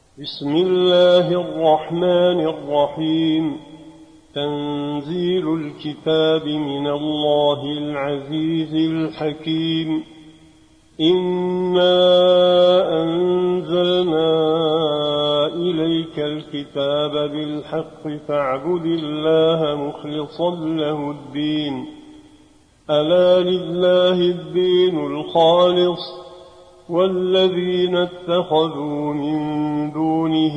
بسم الله الرحمن الرحيم. تنزيل الكتاب من الله العزيز الحكيم. إنا أنزلنا إليك الكتاب بالحق فاعبد الله مخلصا له الدين. ألا لله الدين الخالص والذين اتخذوا من دونه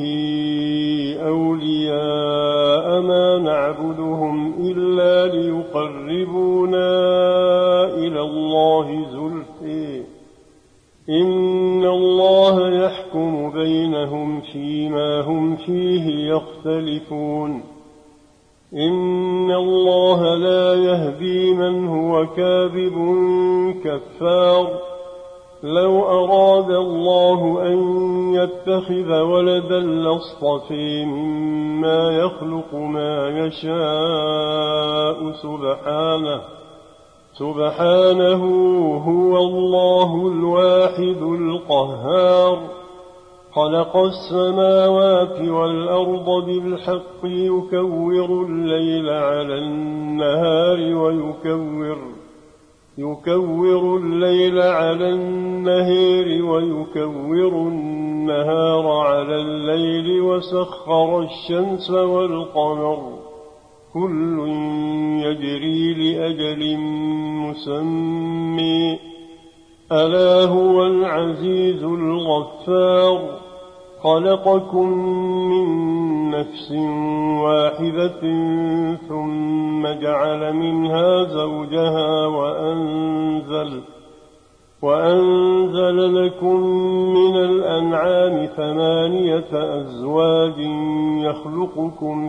أولياء ما نعبدهم إلا ليقربونا إلى الله زلفى إن الله يحكم بينهم فيما هم فيه يختلفون. إن الله لا يهدي من هو كاذب كفار. لو أراد الله أن يتخذ ولدا لاصطفى مما يخلق ما يشاء سبحانه هو الله الواحد القهار. خلق السماوات والأرض بالحق يكور الليل على النهار يكور الليل على النهار ويكور النهار على الليل وسخر الشمس والقمر كل يجري لأجل مسمى. ألا هو العزيز الغفار. خلقكم من نفس واحدة ثم جعل منها زوجها وأنزل لكم من الأنعام 8 أزواج يخلقكم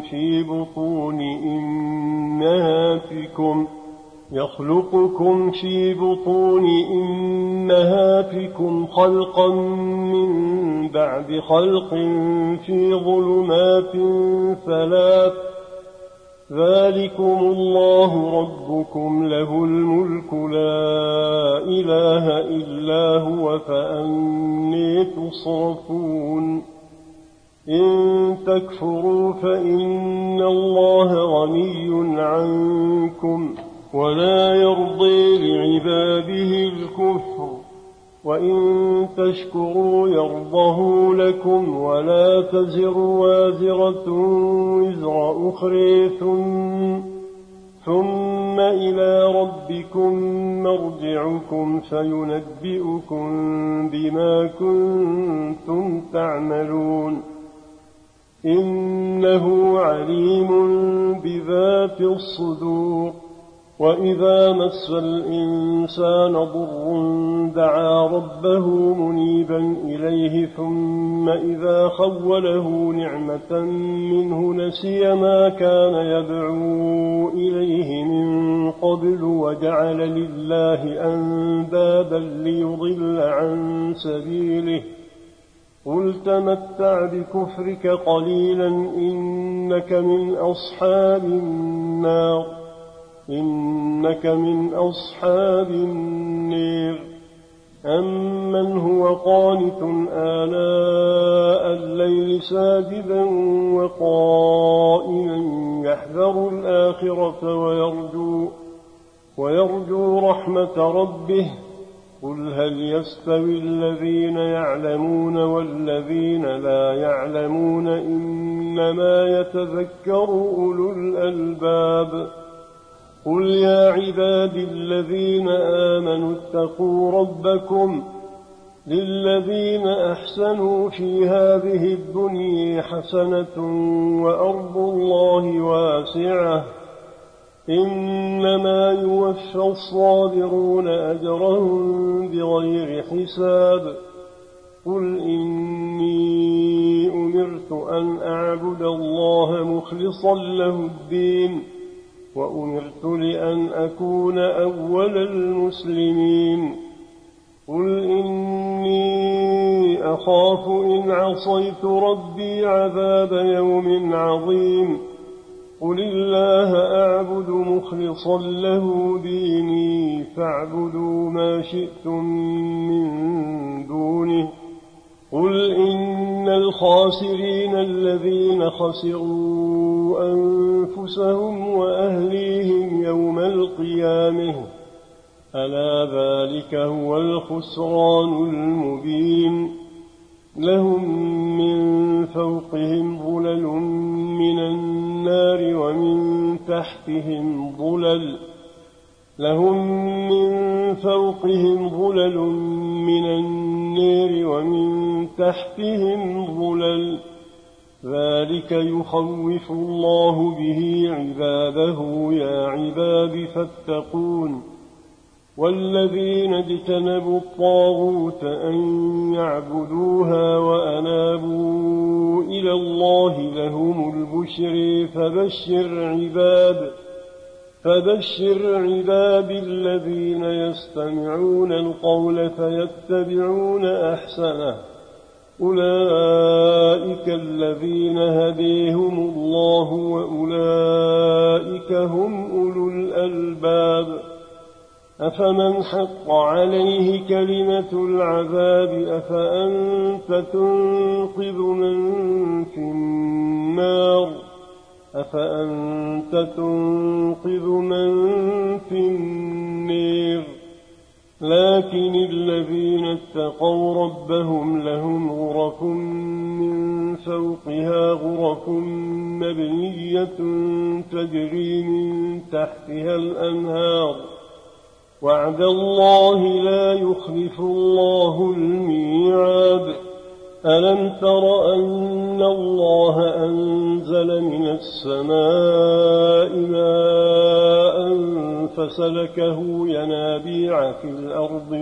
في بطون أمهاتكم خلقا من بعد خلق في ظلمات 3. ذلكم الله ربكم له الملك لا إله إلا هو فأني تصرفون. إن تكفروا فإن الله غني عنكم ولا يرضي لعباده الكفر وإن تشكروا يرضه لكم ولا تزر وازرة وزر أخرى ثم إلى ربكم مرجعكم فينبئكم بما كنتم تعملون. إنه عليم بذات الصدور. وإذا مس الإنسان ضر دعا ربه منيبا إليه ثم إذا خوله نعمة منه نسي ما كان يدعو إليه من قبل وجعل لله أندادا ليضل عن سبيله. قل تمتع بكفرك قليلا إنك من أصحاب النير. أمن هو قانت آناء الليل ساجدا وقائما يحذر الآخرة ويرجو رحمة ربه. قل هل يستوي الذين يعلمون والذين لا يعلمون إنما يتذكر أولو الألباب. قل يا عبادي الذين آمنوا اتقوا ربكم للذين أحسنوا في هذه الدنيا حسنة وأرض الله واسعة إنما يوفى الصابرون أجرهم بغير حساب. قل إني أمرت أن أعبد الله مخلصا له الدين وأمرت لأن أكون أول المسلمين. قل إني أخاف إن عصيت ربي عذاب يوم عظيم. قل الله أعبد مخلصا له ديني فاعبدوا ما شئتم من دونه. قل إن الخاسرين الذين خسروا أنفسهم وأهليهم يوم القيامة ألا ذلك هو الخسران المبين لهم من فوقهم ظلل من النار ومن تحتهم ظلل من النار ومن تحتهم ظلل ذلك يخوف الله به عباده يا عباد فاتقون والذين اجتنبوا الطاغوت أن يعبدوها وأنابوا إلى الله لهم البشر فبشر عباد الذين يستمعون القول فيتبعون أحسنه أولئك الذين هديهم الله وأولئك هم أولو الألباب أفمن حق عليه كلمة العذاب أفأنت تنقذ من في النار لكن الذين اتقوا ربهم لهم غرف من فوقها غرف مبنية تجري من تحتها الأنهار وعد الله لا يخلف الله الميعاد ألم تر أن الله أنزل من السماء ماء فسلكه ينابيع في الأرض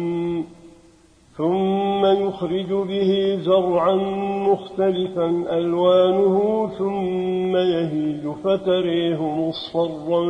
ثم يخرج به زرعا مختلفا ألوانه ثم يهيج فتريه مصفرا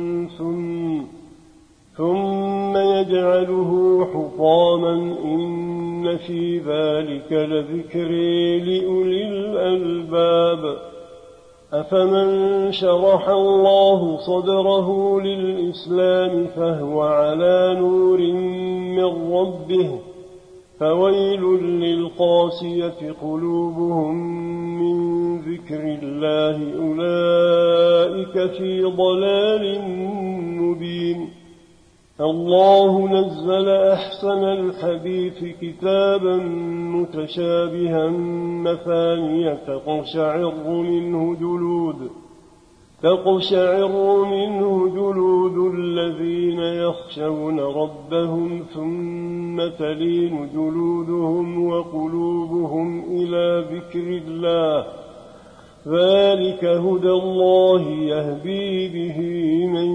ثم يجعله حطاما إن في ذلك لذكر لأولي الألباب أفمن شرح الله صدره للإسلام فهو على نور من ربه فويل للقاسية قلوبهم من ذكر الله أولئك في ضلال مبين الله نزل أحسن الحديث كتابا متشابها مثانية تقشعر منه جلود الذين يخشون ربهم ثم تلين جلودهم وقلوبهم إلى ذكر الله ذلك هدى الله يهدي به من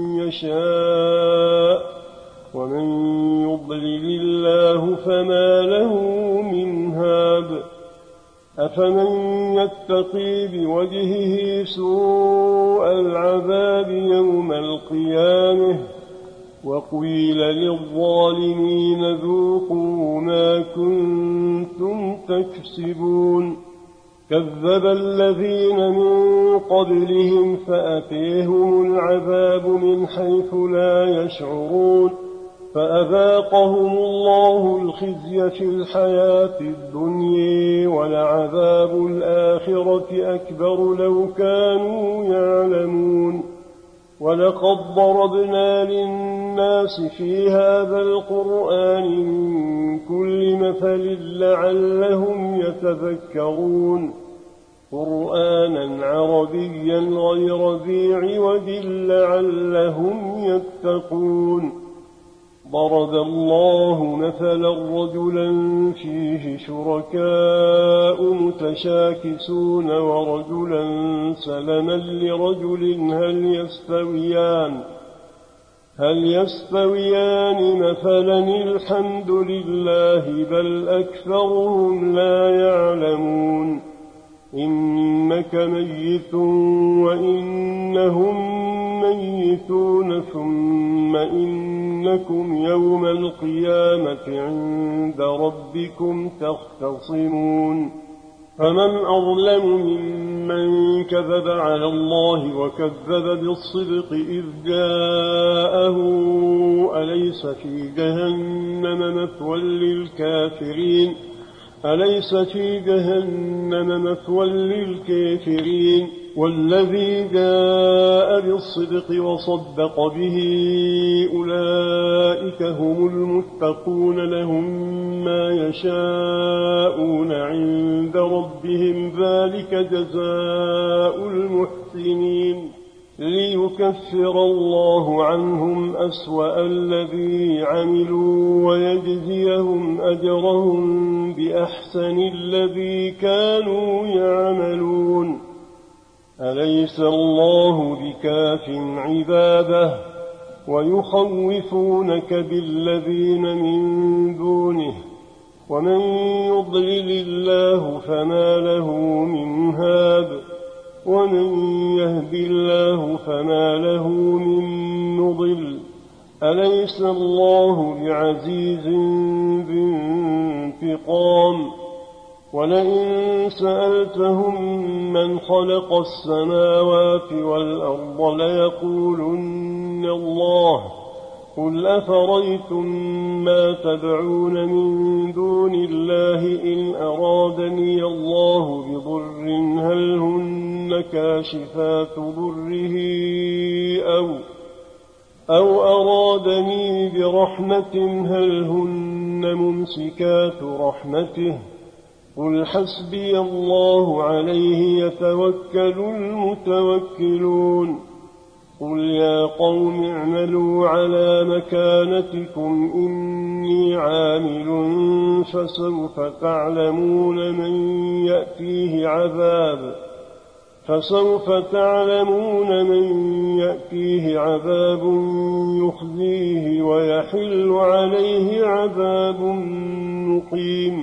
يشاء ومن يضلل الله فما له من هاد أفمن يتقي بوجهه سوء العذاب يوم القيامة وقيل للظالمين ذوقوا ما كنتم تكسبون كذب الذين من قبلهم فأتيهم العذاب من حيث لا يشعرون فأذاقهم الله الخزي في الحياة الدنيا ولعذاب الآخرة أكبر لو كانوا يعلمون ولقد ضربنا للناس في هذا القرآن من كل مثل لعلهم يتذكرون قرآنا عربيا غير ذي عوج لعلهم يتقون ضرب الله مثلا رجلا فيه شركاء متشاكسون ورجلا سلما لرجل هل يستويان مثلا الحمد لله بل أكثرهم لا يعلمون إنك ميت وإنهم ميتون ثم إنكم يوم القيامة عند ربكم تختصمون فمن أظلم ممن كذب على الله وكذب بالصدق إذ جاءه أليس في جهنم مثوى للكافرين أليس في جهنم مثوى للكافرين والذي جاء بالصدق وصدق به أولئك هم المتقون لهم ما يشاءون عند ربهم ذلك جزاء المحسنين ليكفر الله عنهم أسوأ الذي عملوا ويجزيهم أجرهم بأحسن الذي كانوا يعملون أليس الله بكاف عباده ويخوفونك بالذين من دونه ومن يضلل الله فما له من هاد ومن يهد الله فما له من مضل أليس الله بعزيز ذي انتقام ولئن سألتهم من خلق السماوات والأرض ليقولن الله قل أفريتم ما تدعون من دون الله إن أرادني الله بضر هل هن كاشفات ضره أو أرادني برحمة هل هن ممسكات رحمته قل حسبي الله عليه يتوكل المتوكلون قل يا قوم اعملوا على مكانتكم إني عامل فسوف تعلمون من يأتيه عذاب يخزيه ويحل عليه عذاب مقيم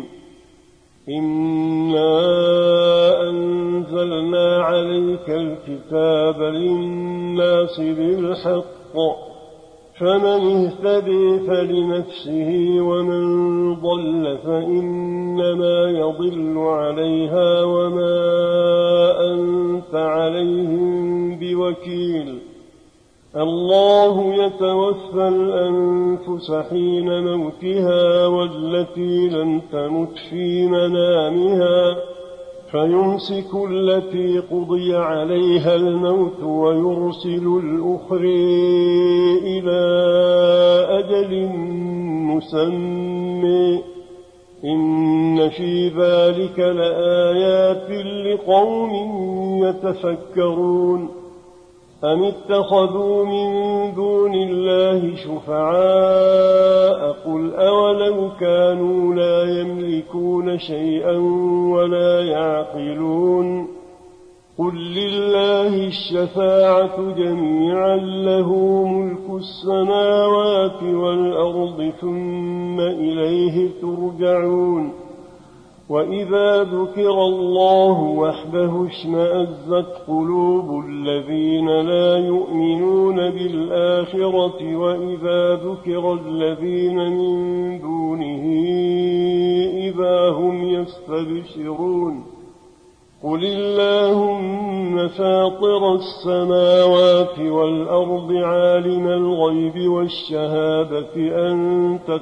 إنا أنزلنا عليك الكتاب للناس بالحق فمن اهتدي فلنفسه ومن ضل فإنما يضل عليها وما أنت عليهم بوكيل الله يتوفى الأنفس حين موتها والتي لم تمت في منامها فيمسك التي قضي عليها الموت ويرسل الأخرى إلى أجل مسمى إن في ذلك لآيات لقوم يتفكرون أم اتخذوا من دون الله شفعاء قل أولو كانوا لا يملكون شيئا ولا يعقلون قل لله الشفاعة جميعا له ملك السماوات والأرض ثم إليه ترجعون وإذا ذكر الله وحده اشمأزت قلوب الذين لا يؤمنون بالآخرة وإذا ذكر الذين من دونه إذا هم يستبشرون قل اللهم فاطر السماوات والأرض عالم الغيب والشهادة أنت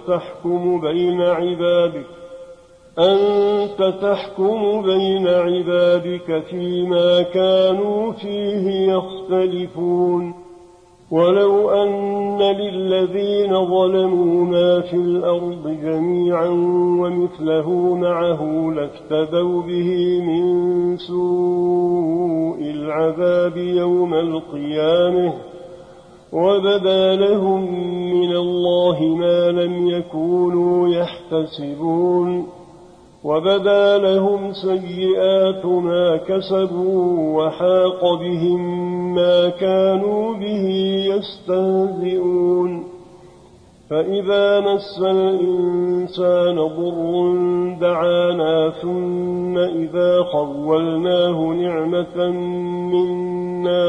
تحكم بين عبادك فيما كانوا فيه يختلفون ولو أن للذين ظلموا ما في الأرض جميعا ومثله معه لافتدوا به من سوء العذاب يوم القيامة وبدا لهم من الله ما لم يكونوا يحتسبون وبدا لهم سيئات ما كسبوا وحاق بهم ما كانوا به يستهزئون فإذا مس الإنسان ضر دعانا ثم إذا خولناه نعمة منا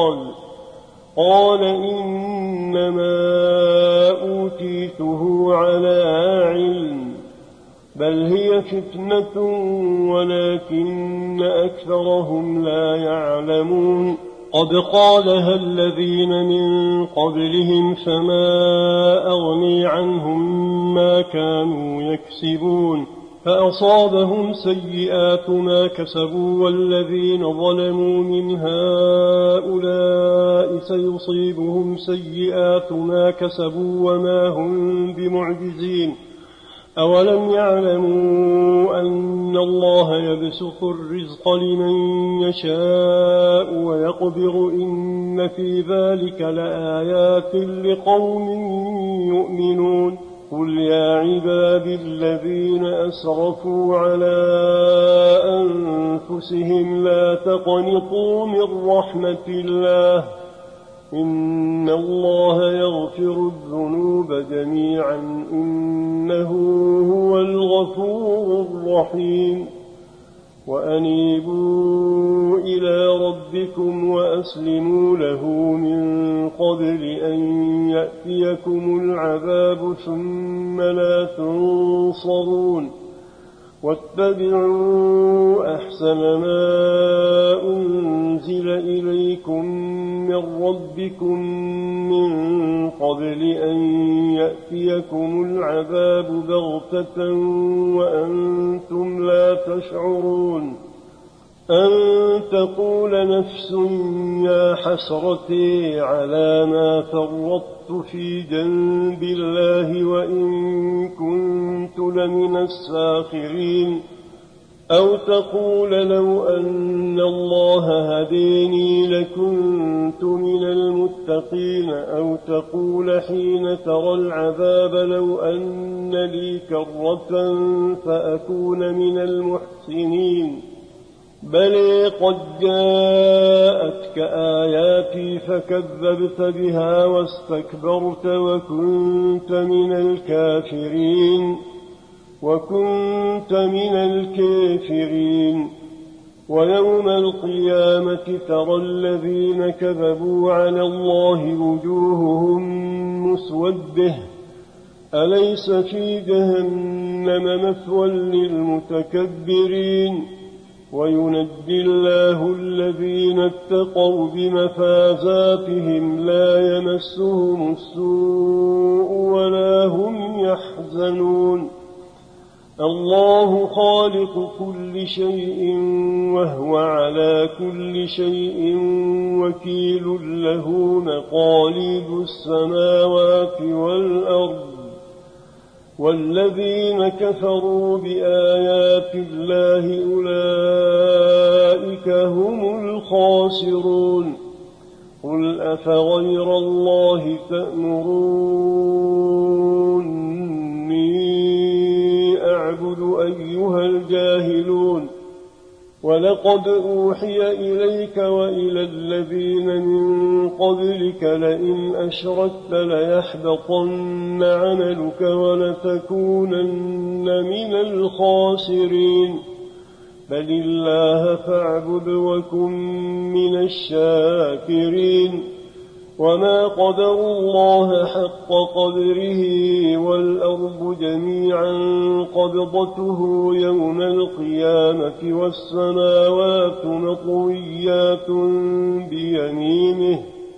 قال إنما أوتيته على علم بل هي فتنة ولكن أكثرهم لا يعلمون قد قالها الذين من قبلهم فما أغني عنهم ما كانوا يكسبون فأصابهم سيئات ما كسبوا والذين ظلموا من هؤلاء سيصيبهم سيئات ما كسبوا وما هم بمعجزين أولم يعلموا أن الله يبسط الرزق لمن يشاء ويقدر إن في ذلك لآيات لقوم يؤمنون قل يا عبادي الذين أسرفوا على أنفسهم لا تقنطوا من رحمة الله إن الله يغفر الذنوب جميعا إنه هو الغفور الرحيم وأنيبوا إلى ربكم وأسلموا له من قبل أن يأتيكم العذاب ثم لا تنصرون واتبعوا أحسن ما أنزل إليكم من ربكم من قبل أن يأتيكم العذاب بغتة وأنتم لا تشعرون أن تقول نفس يا حسرتي على ما فرطت في جنب الله وإن كنت لمن الساخرين أو تقول لو أن الله هديني لكنت من المتقين أو تقول حين ترى العذاب لو أن لي كرة فأكون من المحسنين بل قد جاءتك آياتي فكذبت بها واستكبرت وكنت من الكافرين ويوم القيامة ترى الذين كذبوا على الله وجوههم مسودة أليس في جهنم مثوى للمتكبرين وينجي الله الذين اتقوا بمفازاتهم لا يمسهم السوء ولا هم يحزنون الله خالق كل شيء وهو على كل شيء وكيل له مقاليد السماوات والأرض والذين كفروا بآيات الله أولئك هم الخاسرون قل أفغير الله تأمروني أعبد أيها الجاهلون ولقد أوحي إليك وإلى الذين من قبلك لئن أشركت ليحبطن عملك ولتكونن من الخاسرين بل الله فاعبد وكن من الشاكرين وما قدروا الله حق قدره والأرض جميعا قبضته يوم القيامة والسماوات مطويات بيمينه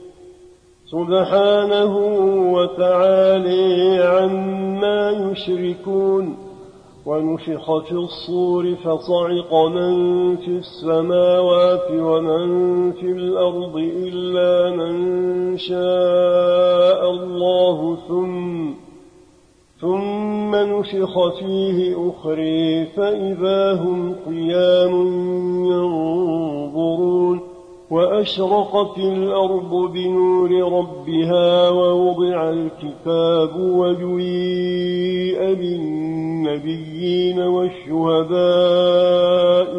سبحانه وتعالى عما يشركون ونفخ في الصور فصعق من في السماوات ومن في الأرض إلا من شاء الله ثم نفخ فيه أخرى فإذا هم قيام ينظرون وأشرقت الأرض بنور ربها ووضع الكتاب وجيء بالنبيين والشهداء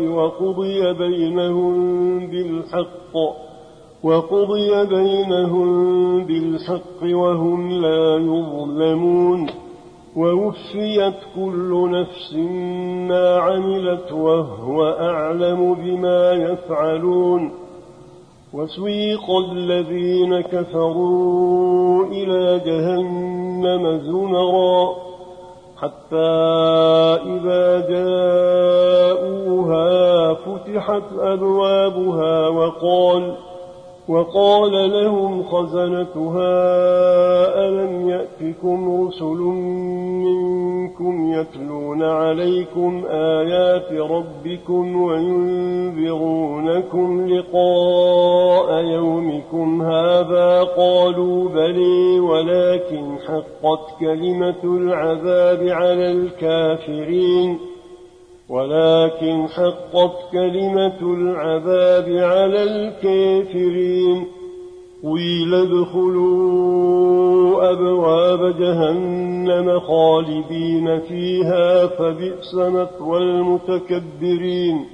وقضي بينهم بالحق وهم لا يظلمون ووفيت كل نفس ما عملت وهو أعلم بما يفعلون وسيق الذين كفروا إلى جهنم زمرا حتى إذا جاءوها فتحت أبوابها وقال لهم خزنتها ألم يأتكم رسل منكم يتلون عليكم آيات ربكم وينذرونكم لقاء يومكم هذا؟ قالوا بلي، ولكن حقت كلمة العذاب على الكافرين. قيل ادخلوا أبواب جهنم خالدين فيها فبئس مثوى المتكبرين.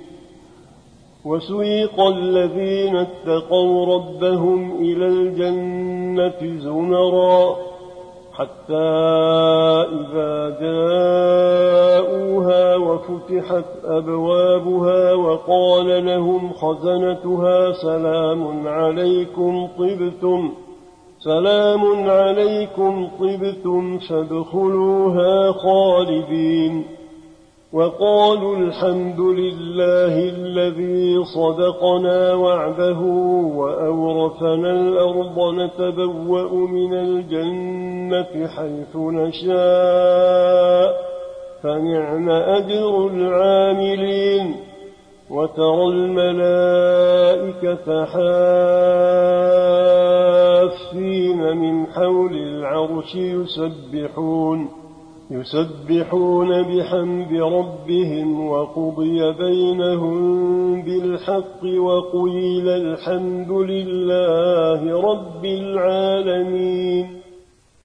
وسيق الذين اتقوا ربهم إلى الجنة زمرا حتى إذا جاءوها وفتحت أبوابها وقال لهم خزنتها سلام عليكم طبتم فادخلوها خالدين. وقالوا الحمد لله الذي صدقنا وعده وأورثنا الأرض نتبوأ من الجنة حيث نشاء فنعم أجر العاملين. وترى الملائكة حافين من حول العرش يسبحون بحمد ربهم وقضي بينهم بالحق وقيل الحمد لله رب العالمين.